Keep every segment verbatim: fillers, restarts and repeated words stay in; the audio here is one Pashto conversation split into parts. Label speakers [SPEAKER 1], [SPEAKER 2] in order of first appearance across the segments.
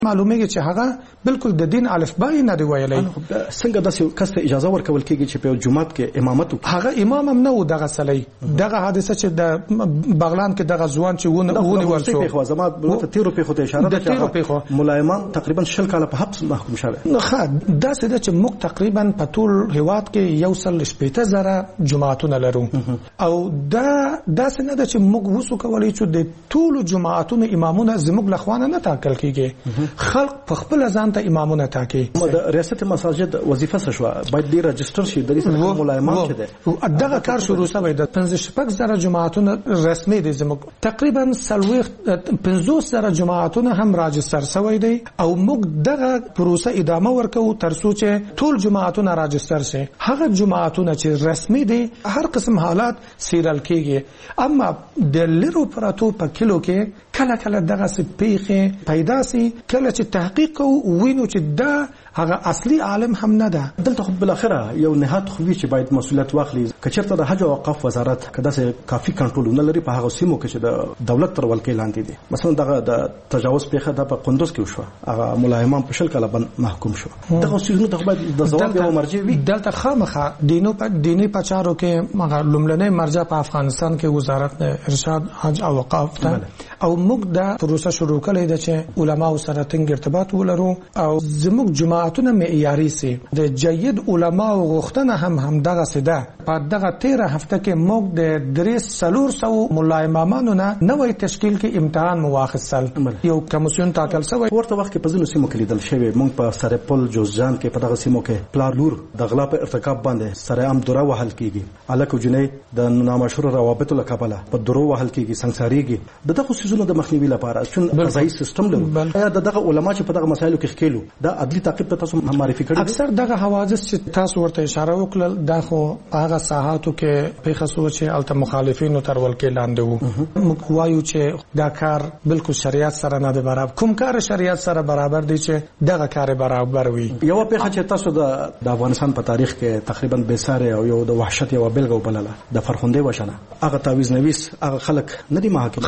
[SPEAKER 1] معلومیږي چې هغه بالکل د دین الفبای نه دی ویلی.
[SPEAKER 2] څنګه داسې کس ته اجازه ورکول کېږي چې په جماعت کې امامت وکړي؟
[SPEAKER 1] هغه امام هم نه و دغه سلی. دغه حادثه چې د بغلان کې دغه ځوان چې ونیول شو،
[SPEAKER 2] خو زما د تیرو پیښو ته اشاره ده چې ملایمان تقریبا شل کاله په حبس محکوم شوی.
[SPEAKER 1] ښه داسې ده چې موږ تقریبا په ټول هیواد کې یو سل شپېته زره جماعتونه لرو او دا داسې نه ده چې موږ وسو کولی چې د ټولو جماعتونو امامونه زموږ له خوا نه ټاکل کېږي. خلق په خپل ځان ته امامونه ټاکي.
[SPEAKER 2] د ریاست مساجد وظیفه څه شو؟ باید ډیر رجستر شي د دې ملایمان چې ده.
[SPEAKER 1] دغه کار شروع شوی د پنځه شپږ زره جماعتونه رسمي دي زموږ. تقریبا څلوېښت پنځوس زره جماعتونه هم راجستر شوی دي او موږ دغه پروسه ادامه ورکوو تر څو چې ټول جماعتونه راجستر شي. هغه جماعتونه چې رسمي دي هر قسم حالات سیرل کېږي، اما د لرو پراتو په کلو کې کله کله دغه پیښې پیدا سي، کله چې تحقیق کوو وینو چې دا هغه اصلي عالم هم نه ده.
[SPEAKER 2] دلته خو بل اخره یو نهاد خو چې باید مسؤلیت واخلي. کچرته د حج او اوقاف وزارت کدا سه کافي کنټرول نه لري په هغه سیمو کې چې د دولت تر ولکې لاندې دي. مثلا دغه د تجاوز پیښه د په قندوز کې وشو، هغه ملایمان په شل کاله باندې محکوم شو. دغه سیمو ته باید د ځواب یو مرجع وي.
[SPEAKER 1] دلته خامخا دینو په دینی پچارو کې مغه لومړنۍ مرجع په افغانستان کې وزارت ارشاد حج او اوقاف ده او موږ دا پروسه شروع کړې ده چې علما سره څنګه ارتباط ولرو او زموږ جماعتونه معیاري سي. د جید علما او غوښتنه هم هم دغه سده. په دغه تیره هفته کې موږ د درې سلور سو مولا امامانو نه نوې تشکیل کې امتحان مواخصل یو کمیسیون ټاکل شوی.
[SPEAKER 2] ورته وخت کې په ځینو سیمو کې لیدل شوی موږ په سرپل جوزجان کې په دغه سیمو کې پلارلور د غلا په ارتکاب باندې سره هم دره وهل کیږي. الکو جنې د نامشهور روابط له کابل په درو وهل کیږي، سنگساریږي. دغه سيزونه د مخنیوي لپاره چې قضایي سیستم لرو یا دغه علما چې په دغه مسایلو کې ښکېلو دا عدلي تعقیب ته تاسو معرفي کړی؟
[SPEAKER 1] اکثر دغه حوادث چې تاسو ورته اشاره وکړل دا خو هغه ساحاتو کې پیښه شو چې الته مخالفینو تر ولکې لاندې وو. موږ وایو چې دا کار بالکل شریعت سره نه دی برابر. کوم کار شریعت سره برابر دی چې دغه کار برابر وي؟
[SPEAKER 2] یو پیښه چې تاسو د افغانستان په تاریخ کې تقریبا بے ساري او یو د وحشت یو بلګو بلله د فرخنده وشنه هغه تعویض نویس هغه خلک نه دي محاکمه.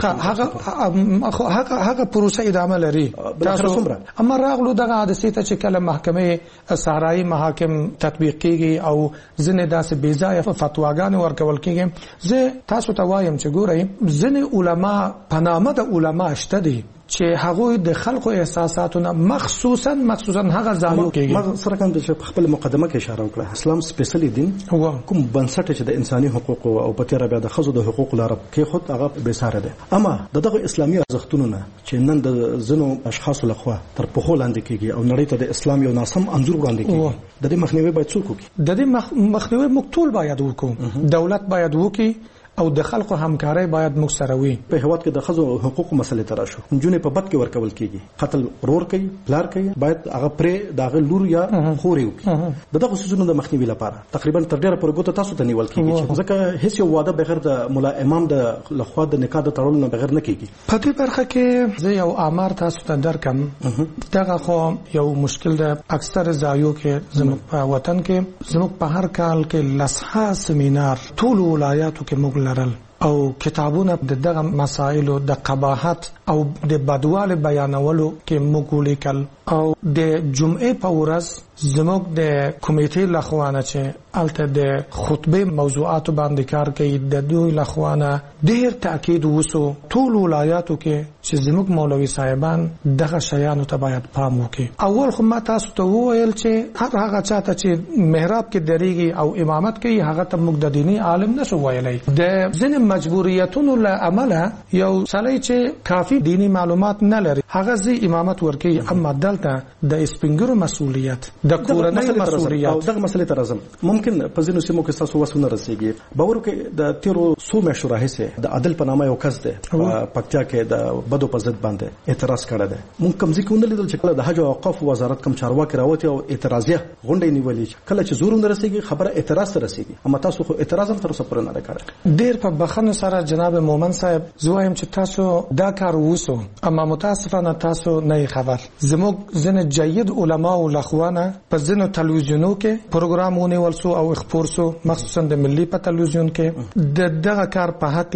[SPEAKER 2] هغه هغه هغه پروسه ادامه لري. تاسو اما راغلو دغه حادثه ته چې کله محکمه صحرایي محاکم تطبیق کیږي او ځنې داسې بې ځایه فتواګانې ورکول کیږي. زه تاسو ته وایم چې ګورئ ځینې علما په نامه د علما شته دي چې هغه د خلکو احساساتونه مخصوصا مخصوصا هغه ځایو کېږي. ما سره کوم د خپل مقدمه کې اشاره وکړه. اسلام سپیشلی دین کوم بنسټ چې د انساني حقوق او په تیر بیا د خزو د حقوق لپاره کې خود هغه به ساره ده. اما دغه اسلامي ارزښتونو نه چې نن د زنو اشخاص لخوا تر په خو لاندې کېږي او نړۍ ته د اسلام یو ناسم انځور وړاندې کېږي، د دې مخنیوي باید څوک وکړي؟
[SPEAKER 1] د دې مخنیوي موږ ټول باید وکړو. دولت باید وکړي او د خلکو همکاري باید موږ سره وي.
[SPEAKER 2] په هواد کې د خزو حقوقو مسلې تر شو جنې په بد کې ورکول کیږي، قتل رور کوي، پلار کوي، باید هغه پرې دغه لور یا خوري وکړي. دغه سيزونو د مخنیوي لپاره تقریبا تر ډیره پورې ګوته تاسو ته نیول کیږي ځکه هیڅ یو واده بغیر د مولا امام د لخوا د نکاح د تړلو نه بغیر نه کیږي.
[SPEAKER 1] په دې برخه کې زه یو امر تاسو ته درکم. دغه خو یو مشکل ده. اکثر ځایو کې زموږ په وطن کې زموږ په هر کال کې لسها سیمینار ټول ولایاتو کې موږ لرل او کتابونه د دغه مسایلو د قباحت او د بدوال بیانولو کې موږ لیکل او د جمعې په ورځ زموږ د کمیټې لخوانه چې الته د خطبه موضوعات باندې کار کوي د دوی لخوانه ډیر تاکید وسو ټول ولایاتو کې چې زموږ مولوي صاحبان دغه شیانو ته باید پام وکړي. اول خو ما تاسو ته وویل چې هر هغه چاته چې محراب کې درېږي او امامت کوي هغه ته موږ د دیني عالم نشو ویلای. د ځینې مجبوریتونو له امله یو سړی چې کافي دینی معلومات نه لري هغه زی امامت ورکوي. اما دلته د سپینګرو مسؤلیت د کورنۍ مسؤلیت
[SPEAKER 2] او دغه مسلې ته راځم. ممکن په ځینو سیمو کې تاسو وسونه رسیږي باور کې د تیرو سو مې شوراه د عدل په نامه یو کس ده په پکتیا کې د بدو په ضد باندې اعتراض کړی دی. مونږ کوم ځکه ونه لیدل چې کله د حج او اوقاف وزارت کوم چارواکي راوتی او اعتراضیه غونډې نیولې کله چې زور نه رسیږي خبره اعتراض ته رسیږي. اما تاسو خو اعتراض هم تر اوسه پورې نه کړی.
[SPEAKER 1] ډیر په بخښنه سره جناب مومن صاحب زوایم چې تاسو دا کار وسو اما متاسفانه تاسو نه خبر. زموږ ځنه جید علما او لخوانه په ځنه تلویزیونو کې پروګرامونه ولسو او خبرسو مخصوصا د ملي په تلویزیون کې د دغه کار په حق له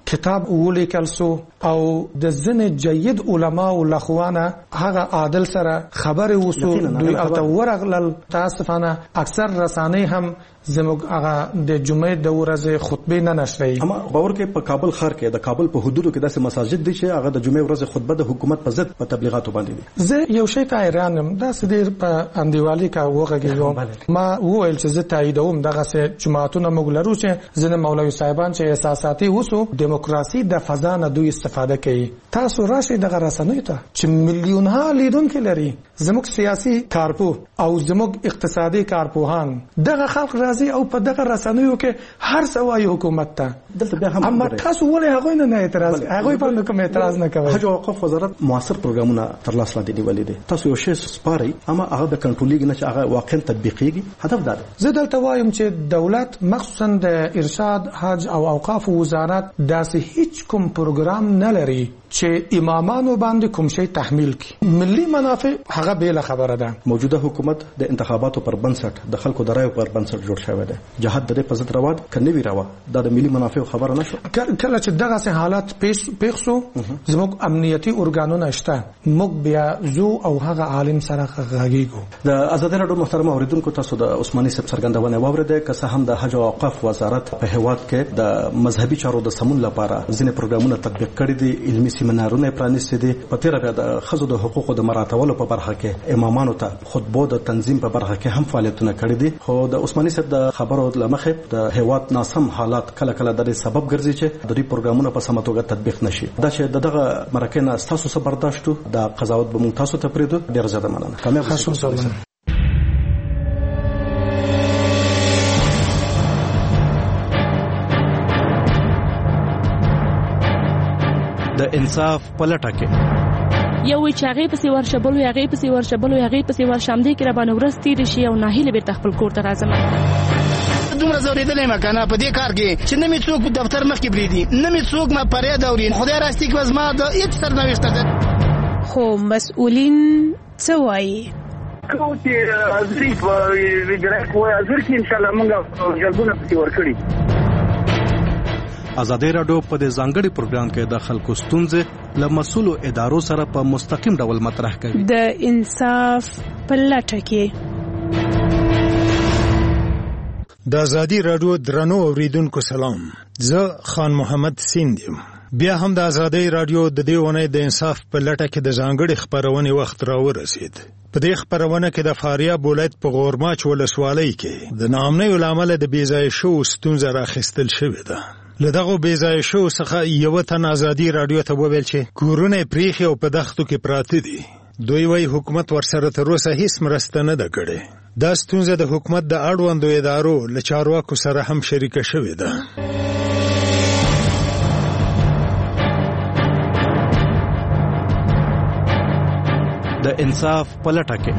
[SPEAKER 1] کتاب ولیکل سو او د ځینې جید علماو لخوانه هغه عادل سره خبرې وسو دوی او ته ورغلل. تاسفانه اکثر رسانې هم زموږ هغه د جمعې د ورځې خطبه نه نشري.
[SPEAKER 2] اما باور کې په کابل ښار کې د کابل په حدودو کې داسې مساجد دي چې هغه د جمعې ورځې خطبه د حکومت په ضد په تبلیغاتو باندې دي.
[SPEAKER 1] زه یو شی ته حیران یم دا سدیر په اندیوالي کا وغږیږم. ما وویل چې زه تاییدوم دغه سه جماعتونه موږ لرو چې ځنه مولوي صاحبان چې احساساتي وسو دیموکراسي د فضا نه دوی استفاده کوي. تاسو راشي دغه رسنیو ته چې میلیونها لیدونکو لري زموږ سیاسي کارپو او زموږ اقتصادي کارپوهان دغه خلک راځي او په دغه رسنیو کې هر څه وايي حکومت ته.
[SPEAKER 2] دلته بیا هم
[SPEAKER 1] اما تاسو ولې هغه نه اعتراض هغه په کوم اعتراض نه کوي؟
[SPEAKER 2] حج او اوقاف وزارت موثر پروګرامونه تر لاس لاندې نیولې دي. تاسو یو شی سپاري اما هغه د کنټرولېږي نه چې هغه واقعا تطبیقيږي. هدف دا ده.
[SPEAKER 1] زه دلته وایم چې دولت مخصوصا د ارشاد حج او اوقاف وزارت داسې هیڅ کوم پروګرام نه لري چې امامانو باندې کوم شی تحمیل کړي. ملي منافع هغه به خبره ده.
[SPEAKER 2] موجوده حکومت د انتخاباتو پر بنسټ د خلکو د رایو پر بنسټ جوړ شوی دی. جهاد د دې په ضد روان کني وی راو دا د ملي منافع خبره نشو.
[SPEAKER 1] کله چې دغه سه حالات پیښ پیښ شو زموږ امنیتي ارګانونه شته موږ بیا زو او هغه عالم سره غږیږو. د
[SPEAKER 2] آزادۍ راډیو محترم اوریدونکو تاسو د عثماني صاحب څرګندونه واوریده که څه هم د حج او اوقاف وزارت په هیواد کې د مذهبي چارو د سمون لپاره ځینې پروګرامونه تطبیق کړي دي. علمي سیمینارونه پرانیستي دي. په تیر بیا د خزو د حقوقو د مراتبولو په برخه کې امامانو ته خطبو د تنظیم په برخه کې هم فعالیتونه کړي دي. خو د عثماني صاحب د خبرو لمخې د هیواد ناسم حالات کله کله د سبب ګرځي چې د دې پروګرامونو په سمه توګه تطبیق نشي. دا چې دغه مرکه نه تاسو سره برداشت د قضاوت به مونږ تاسو ته پریدو. ډیر زیاته مننه. کامیاب اوسئ. د انصاف پلټه کې
[SPEAKER 3] یو چې هغه پسې ورشبل وي هغه پسې ورشبل وي هغه پسې ورشمدې کې را باندې ورستې رشي او ناهیله بیرته خپل کور ته راځم.
[SPEAKER 4] دومره زوریدلې ما کنه په دې کار کې چې نه می څوک په دفتر مخ کې بریدي نه می څوک ما پرې دوري خدای راستي کې وزما د هیڅ سرنوشت ده.
[SPEAKER 3] خو مسؤلین څه وایي؟
[SPEAKER 5] کو چې ازري په ویډرک وای ازر کې ان شاء الله موږ جلبونه پسې ورکړي.
[SPEAKER 2] آزادۍ راډیو په دې ځانګړي پروګرام کې د خلکو ستونزې له مسؤلو ادارو سره په مستقیم ډول مطرح کوي.
[SPEAKER 3] د انصاف په لټه کې
[SPEAKER 6] د آزادۍ راډیو درنو اوریدونکو سلام. زه خان محمد سیند یم. بیا هم د آزادۍ راډیو د دې ونې د انصاف په لټه کې د ځانګړي خبرونې وخت راورسید. په دې خبرونه کې د فاریاب ولایت په غورماچ ولسوالۍ کې د ناامنۍ له امله د بې ځایه شوو ستونزه راخیستل شوې ده. له دغو بې ځایه شوو څخه یوه تن آزادۍ راډیو ته وویل چې کورونه یې پریښي او په دښتو کې پراته دي. دوی وایي حکومت ورسره تر اوسه هیڅ مرسته نه ده کړې. دا ستونزه د حکومت د اړوندو ادارو له چارواکو سره هم شریکه شوې ده.
[SPEAKER 2] د انصاف په لټه کې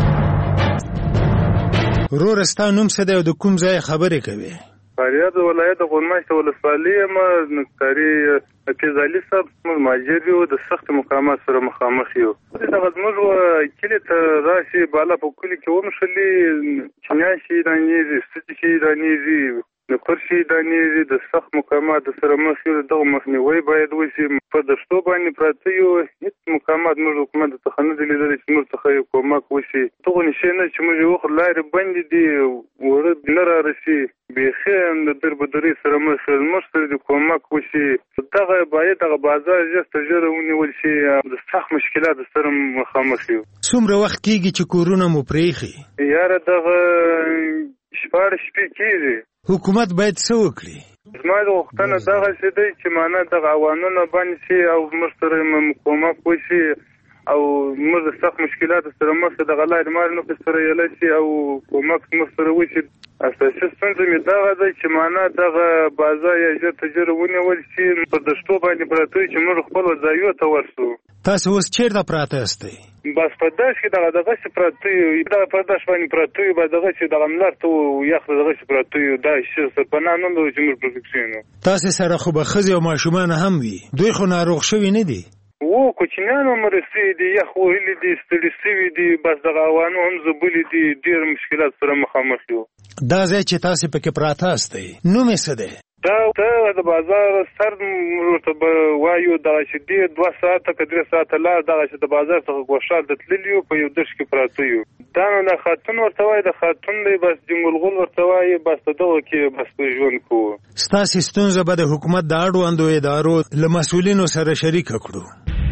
[SPEAKER 6] ورور ستا نوم څه دی او د کوم ځای خبرې کوي؟
[SPEAKER 7] فاریاب ولایت غورماچ ولسوالۍ ما نقطاري کېزالي صاحب مهاجر یو د سخت مقامات سره مخامخ یو. دغه زموږ کلي ته راشي بالا په کلي کې ومشلي چنیاشي دانیزي ستچي دانیزي د پرشي دانیزي د سخت مقامات سره مخ یو. دغه مخنیوي باید وشي. په دشتو باندې پراته یو هیڅ مقامات موږ حکومت ته خنه دي لیدل چې موږ ته یو کومک وشي. دغه نشي نه چې موږ یو خلای باندې دي وړ نه را رسي بخیر د دربدري سره مخ مشتري د کومک وشي. دغه باید دغه بازار جست جوړ ونیول شي. د سخت مشکلات سره مخامخ یو.
[SPEAKER 6] څومره وخت کېږي چې کورونه مو پریخي؟
[SPEAKER 7] یاره دغه شپږ شپې کېږي.
[SPEAKER 6] حکومت باید څه وکړي؟
[SPEAKER 7] زما د وختونه دغه څه دی چې معنا دغه عوانونه باندې شي او موږ سره مقاومت وشي او موږ د سخت مشکلات سره مخ دغه لارې مار نه سره یلی شي او کومک موږ سره وشي. اساسي ستونزه مې دغه دی چې معنا دغه بازار یا ژر تر ونیول شي. په دشتو باندې پراته چې موږ خپل ځایو ته ورسو.
[SPEAKER 6] تاسو اوس چیرته پراته یاستئ؟
[SPEAKER 7] بس په داش کې دغه دغه چې پراته یو دغه په داش باندې پراته یو به دغه چې دغه ملار ته یخ دغه چې پراته یو دا شي سپنا نه لري چې موږ پروتکشن.
[SPEAKER 6] تاسو سره خو به ښځې او ماشومان هم وي. دوی خو ناروغ شوي نه دي؟
[SPEAKER 7] و کوچنیان هم رسېدي دي یخ وهلي دي ستړي شوي دي. بس دغه عوانو هم زبلي دي. ډېر مشکلات سره مخامخ یو.
[SPEAKER 6] دا ځای چې تاسو پکې پراته یاستئ نوم یې څه دی؟
[SPEAKER 7] دا ته د بازار سر ورته وایو دغه چې دی دوه ساعته که درې ساعته لار دغه چې د بازار څخه ګوښال د تللي یو په یو دش کې پراته یو. دا نو د خاتون ورته وایي د خاتون دی بس جنګلغون ورته وایي بس په دغه کې بس په ژوند کوو.
[SPEAKER 6] ستاسې ستونزه به د حکومت د اړوندو ادارو له مسؤلینو سره شریکه کړو.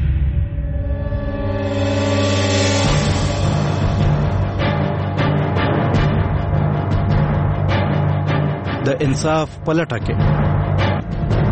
[SPEAKER 2] د انصاف په لټه کې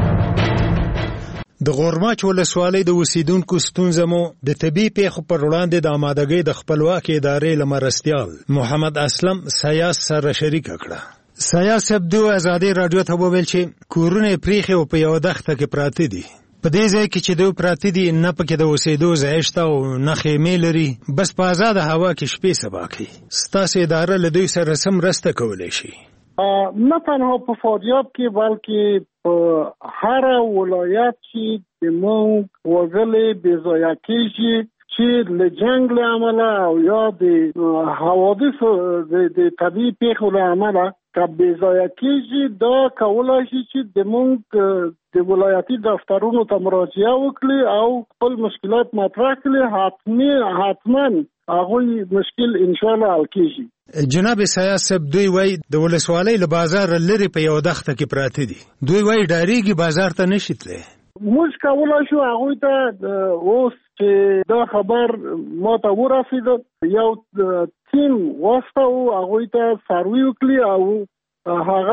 [SPEAKER 6] د غورماچ ولسوالۍ د اوسیدونکو ستونزه مو د طبي پیښو پر وړاندې د آمادګۍ د خپلواکۍ ادارې له مرستیال محمد اسلم سیاس سره شریکه کړه. سیاس صاحب د ازادي رادیو ته وویل چې کورونه پریښي او په یوه دښته کې پراته دي. په دې ځای کې چې دوی پراته دي نه پکې د اوسېدو ځای شته او نه خیمې لري، بس په ازاده هوا کې شپې سبا کوي. ستاسې اداره له دوی سره څه مرسته کولی شي؟
[SPEAKER 8] نه تنها په فاریاب کې بلکې په هر ولایت چې د مونږ وګړي بې ځایه کېږي چې له جنګ له امله او یا د حوادثو د طبیعي پیښو له امله که بې ځایه کېږي، دا کولی شي چې د مونږ د ولایتي دفترونو ته مراجعه وکړي او خپل مشکلات مطرح کړي. حتمي حتما هغوی مشکل انشاءالله حل کېږي.
[SPEAKER 6] جناب سیاس صاحب دوی وای د ولسوالۍ له بازار لري په یو دښته کې پراته دي. دوی وای ډاریږي بازار ته نشي تللی.
[SPEAKER 8] موږ کولی شو هغوی ته اوس چې دا خبر ما ته ورسېده یو ټیم واستوو، هغوی ته سروي وکړي او هغه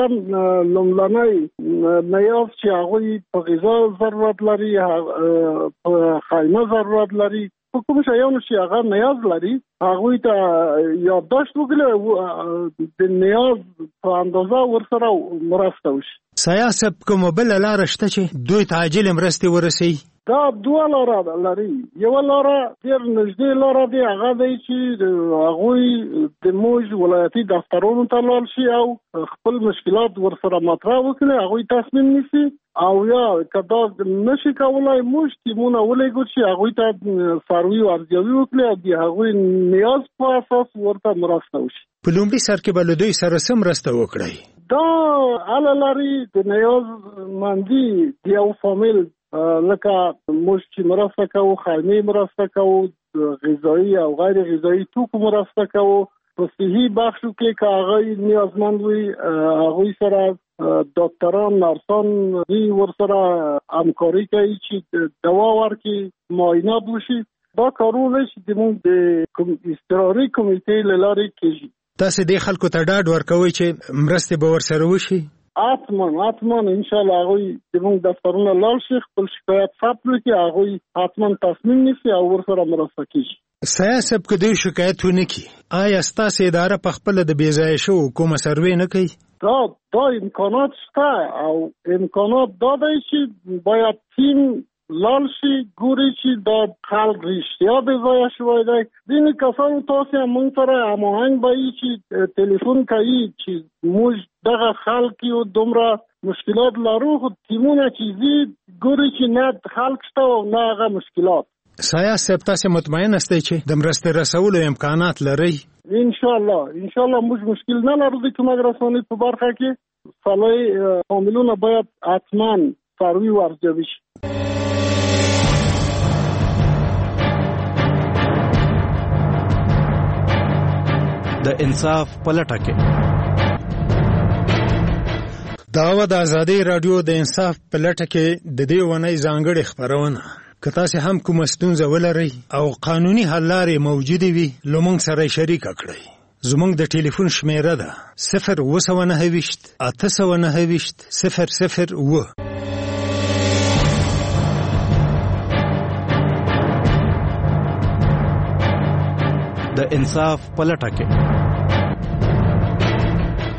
[SPEAKER 8] لومړنی نیاز چې هغوی په غذا ضرورت لري، په خیمه ضرورت لري، په کوم شیانو چې هغه نیاز لري هغوی ته یادداشت وکړي د نیاز په اندازه ورسره مرسته وشي.
[SPEAKER 6] سیاس صاحب کومه بله لاره شته چې دوی ته عاجلې مرستې ورسوي؟
[SPEAKER 8] دا دوه لاره لري. یوه لاره ډېر نږدې لاره دی، هغه دی چې هغوی د موږ ولایتي دفترونو ته لاړ شي او خپل مشکلات ورسره مطرح وکړي، هغوی تصمیم نیسي. او یا که دا نشي کولی موږ ټیمونه ولېږو چې هغوی ته سروي او ارزیابي وکړي او د هغوی نیاز په اساس ورته مرسته وشي.
[SPEAKER 6] په لومړي سر کې به له دوی سره څه مرسته وکړئ؟
[SPEAKER 8] دا هله لري د نیاز مندي د یو فامیل، لکه موږ چې مرسته کوو خیمې مرسته کوو، غذایي او غیر غذایي توکو مرسته کوو. په صحي بخشو کې که هغوی نیازمند وي هغوی سره ډاکټران نرسان دوی ورسره همکاري کوي چې دوا ورکړي، معاینات وشي. دا کارونه چې زموږ د اضطراري کمیټې له لارې کېږي.
[SPEAKER 6] تاسې دې خلکو ته ډاډ ورکوئ چې مرستې به ورسره وشي؟
[SPEAKER 8] حتما حتما انشاءالله هغوی زموږ دفترونه لاړ شي، خپل شکایت ثبت کړي، هغوی حتما تصمیم نیسي او ورسره مرسته کېږي.
[SPEAKER 6] سیاس صاحب که دوی شکایت ونه کړي، آیا ستاسې اداره په خپله د بې ځایه شوو کومه سروې نه کوي؟
[SPEAKER 8] دا دا امکانات شته او امکانات دا دی چې باید تیم لاړ شي ګوري چې دا خلک رښتیا بې ځایه شوی دی. ځینې کسانو تاسې هم موږ سره هماهنګ به وي چې تلیفون کوي چې موږ دغه خلک یو دومره مشکلات لرو، خو ټیمونه چې ځي ګوري چې نه خلک شته او نه هغه مشکلات.
[SPEAKER 6] سیاس صاحب تاسې مطمئن استئ چې د مرستې رسولو امکانات لرئ؟
[SPEAKER 8] انشاءالله انشاءالله موږ مشکل نه لرو د کمک رسونې په برخه کې. سالای فامیلونه باید حتما سروي او ارزیابي شي.
[SPEAKER 2] د انصاف په لټه کې
[SPEAKER 6] دا د ازادي رادیو د انصاف په لټه کې د دې ونې ځانګړې خبرونه. که تاسې هم کومه ستونزه ولرئ او قانوني حل لارې موجودې وي نو موږ سره شریکه کړئ. زموږ د ټلیفون شمیره ده صفر اوه سوه نهه ویشت اته سوه نهه ویشت صفر صفر اوه.
[SPEAKER 2] د انصاف په لټه کې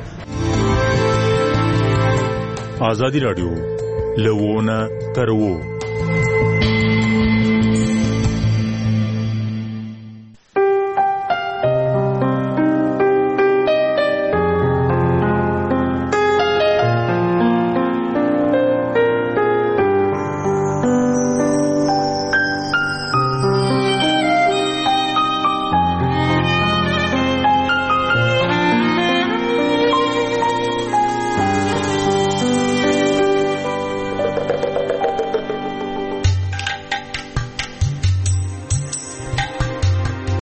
[SPEAKER 9] ازادي رادیو لوونه ترو